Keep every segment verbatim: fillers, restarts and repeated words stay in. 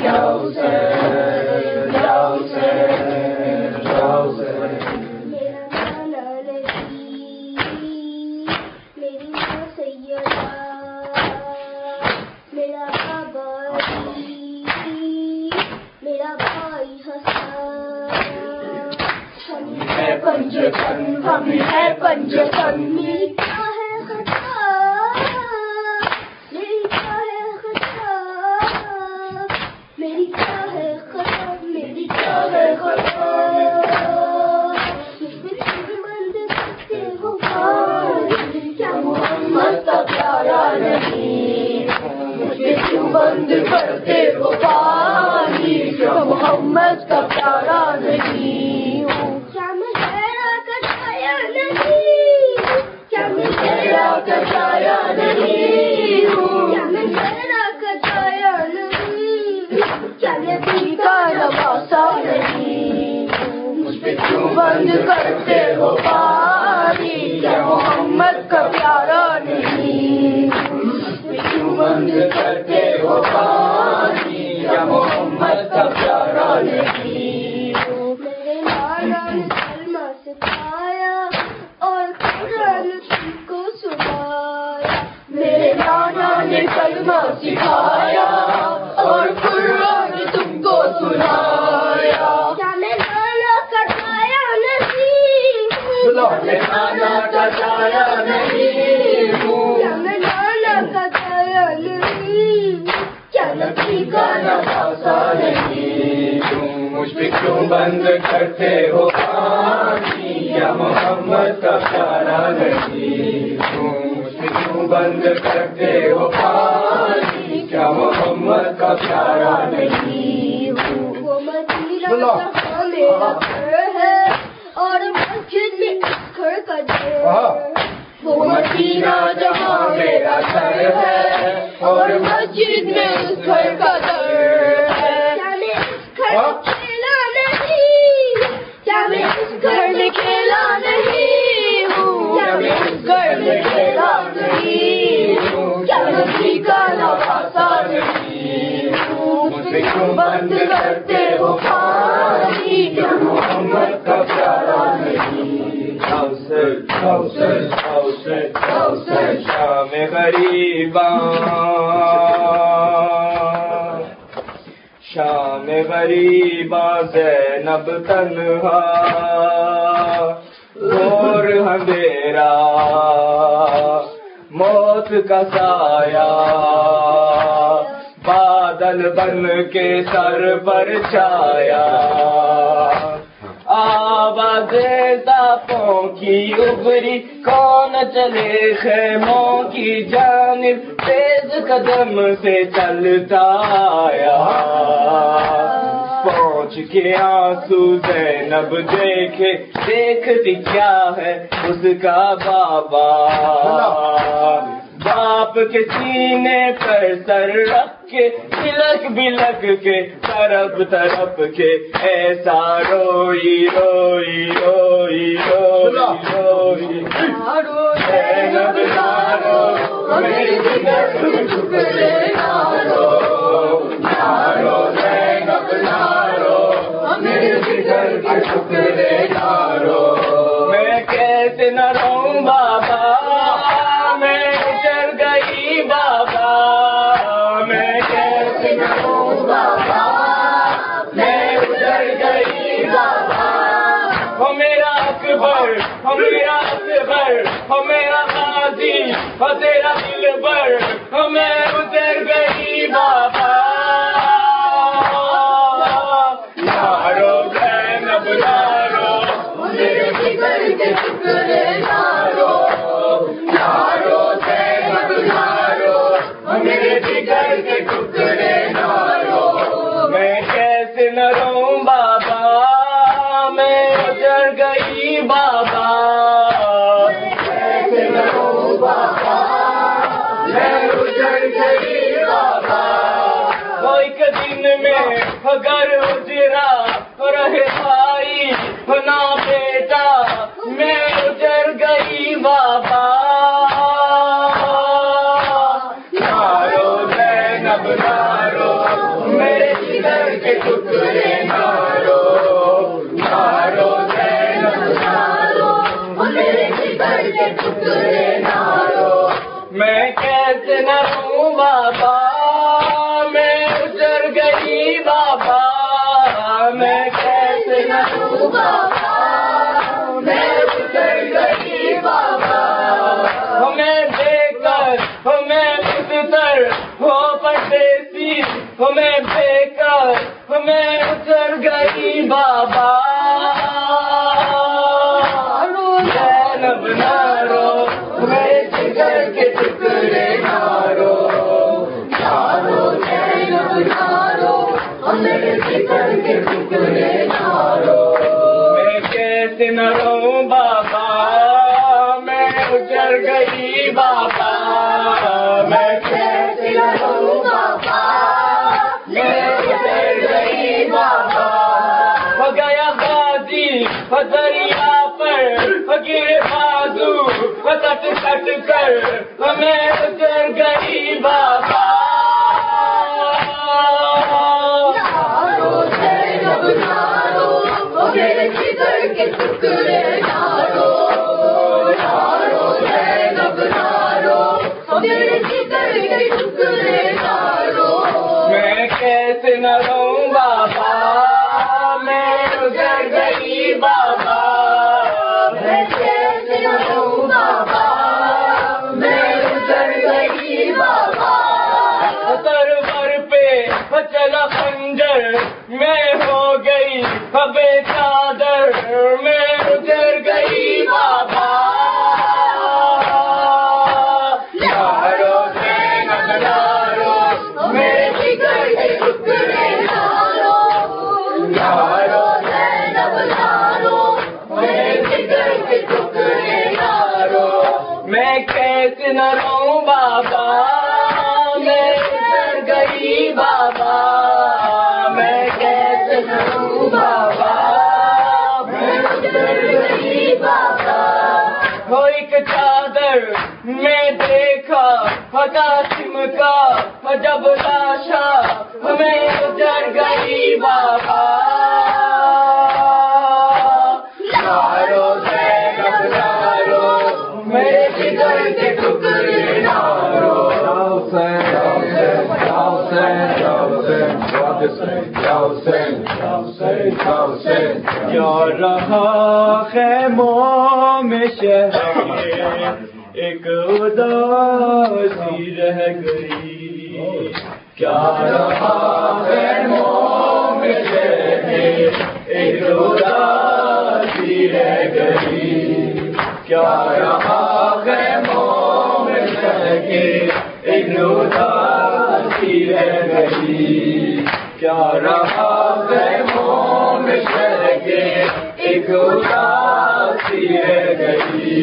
یا حسین یا حسین یا حسین. میرا نانا لطیف، میری ماں سیدہ، میرا بابا علی، میرا بھائی حسن. ہم ہے پنجتن، ہم ہے پنجتن. میری کیا ہے خطا، میری کیا ہے خطا، میری کیا ہے خطا، میری کیا ہے خطا. مجھ پہ کیوں بند کرتے ہو پانی، کیا محمد کا پیارا نہیں. مجھ پہ کیوں بند کرتے ہو پانی، کیا محمد کا پیارا نہیں ہوں. کیا میں تیرا کٹایا نہیں، کیا میں تیرا کٹایا نہیں ہوں. کیا میں تیرا کٹایا نہیں، کیا میں پیتا نواسا نہیں ہوں. مجھ پہ کیوں بند کرتے ہو پانی، کیا محمد کا پیارا نہیں ہوں. مجھ پہ کیوں بند کرتے ہو پانی، کیا محمد کا پیارا نہیں ہوں. میرے نانا نے کلمہ سکھایا اور قرآن تم کو سنایا. میرے نانا نے کلمہ سکھایا اور قرآن تم کو سنایا. کیا میں نانا کا سایہ نہیں ہوں، کیا میں نانا کا سایہ نہیں ہوں. کیا میں نانا کا سایہ نہیں، کیا نبی کا نواسا نہیں ہوں. مجھ پہ کیوں بند کرتے ہو پانی، یا محمد کا پیارا نہیں ہوں. مجھ پہ کیوں بند کرتے ہو پانی، کیا محمد کا پیارا نہیں ہوں. وہ مدینہ جہاں میرا گھر ہے اور مسجد میں اس گھر کا در. وہ مدینہ جہاں میرا گھر ہے اور مسجد میں اس گھر کا در ہے. کیا میں اس گھر میں کھیلا نہیں، کیا میں اس گھر میں کھیلا نہیں ہوں. کیا میں اس گھر میں کھیلا نہیں ہوں. کیا نبی کا نواسا نہیں ہوں. مجھ پہ کیوں بند کرتے ہو پانی، کیا محمد کا پیارا نہیں. حسین حسین حسین حسین. شام غریباں، شام غریباں زینب تنہا، اور اندھیرا موت کا سایہ بادل بن کے سر پر چھایا. آوازیں تاپوں کی ابری، کون چلے خیموں کی جانب، تیز قدم سے چلتا آیا. پہنچ کے آنسو زینب دیکھے، دیکھتی کیا ہے اس کا بابا. باپ کے سینے پر سر رکھ کے، بلک بلک کے طرف طرف کے، ایسا روئی روئی روئی روئی روئی. زینب نارو میری جگر کے ٹکڑے نارو، نارو زینب نارو میری جگر کے ٹکڑے نارو. میں کیسے نہ روں بابا، میں اجڑ گئی بابا. میں کیسے نہ روں بابا، میں اجڑ گئی بابا. ہو میرا اکبر، ہو میرا اکبر، ہو میرا غازی، ہو تیرا دل بر، ہو میں اجڑ گئی بابا. نارو زینب نارو میرے جگر کے ٹکڑے نارو، نارو زینب نارو میرے جگر کے ٹکڑے نارو. میں کیسے نہ روں بابا، میں اجڑ گئی بابا. کیسے نہ روں بابا، میں اجڑ گئی بابا. کوئی دن میں اگر اجرا رہے بھائی نہ بیٹا، میں اجڑ گئی بابا. نارو زینب نارو میرے جگر کے ٹکڑے نہ رو نہ رو زینب نہ رو میرے جگر کے ٹکڑے نہ رو میں کیسے نہ روں بابا میں اجڑ گئی بابا میں کیسے نہ روں بابا میں اجڑ گئی بابا ہمیں دے کر ہمیں بستر ہو پردیسی ہمیں دے کر ہمیں اجڑ گئی بابا زینب نہ رو میرے جگر کے ٹکڑے نہ رو نہ رو زینب نہ رو میرے جگر کے ٹکڑے نہ رو میں کیسے نہ روں بابا میں اجڑ گئی بابا میں کیسے نہ روں بابا میں اجڑ گئی بابا ہو گیا غازی ہو دریا پر ہو گرے بازو ہو کٹ کٹ کر ہمیں اجڑ گئی بابا میرے جگر کے ٹکڑے نہ رو نہ رو زینب نہ رو میرے جگر کے ٹکڑے نہ رو میں کیسے نہ روں بابا میں اجڑ گئی بابا میں کیسے نہ روں بابا میں اجڑ گئی بابا سرور پہ چلا خنجر میں ہو گئی بے چادر میں اجڑ گئی بابا یارو زینب یارو میرے جگر کے ٹکڑے نہ رو یارو زینب یارو میرے جگر کے ٹکڑے نہ رو میں کیسے نہ روں بابا میں اجڑ گئی بابا میں کیسے نہ روں بابا وہ ایک چادر میں دیکھا قاسم کا جب لاشا ہمیں اجڑ گئی بابا یارو زینب یارو میرے جگر کے ٹکڑے نہ رو کیا رہا خیموں میں شہر ایک اداسی رہ گئی کیا رہا خیموں میں شہر ایک اداسی رہ گئی کیا رہا خیموں میں شہر ایک اداسی رہ گئی کیا رہا خیموں میں شہر ایک اداسی رہ گئی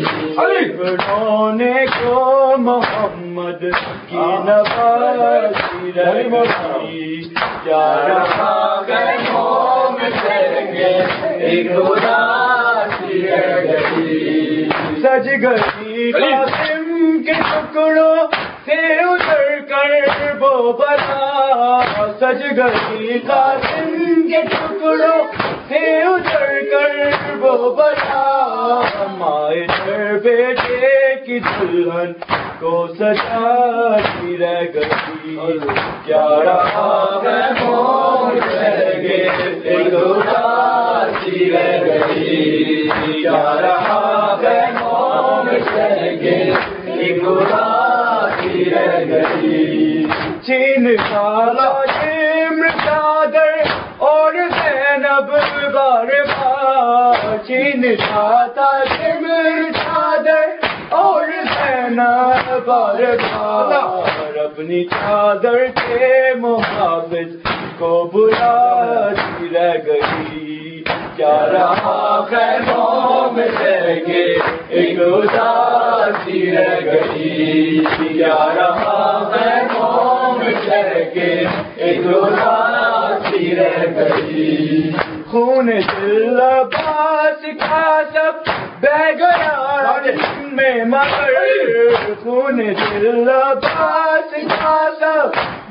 رونے کو محمد کی نوازی رہ گئی کیا رہا خیموں میں شہر ایک اداسی رہ گئی سج گئی قاسم کے ٹکڑوں سے اتر کر وہ بلا سج گئی قاسم کے ٹکڑوں سے اتر کر وہ بلا مائے در بیٹے کی دلہن کو سجاتی رہ گئی کیا رہا خیموں میں شہر ایک اداسی رہ گئی کیا رہا خیموں میں شہر ایک اداسی رہ گئی چین کالا چمر چادر اور زینب بار بار چین کالا چمر چادر اور زینب بار بار اپنی چادر کے محافظ کو بلاتی رہ گئی کیا رہا خیموں میں شہر ایک اداسی رہ گئی کیا رہا خیموں میں شہر ایک اداسی رہ گئی خون دل عباس کا سب بہ گیا میں مگر خون دل عباس کا سب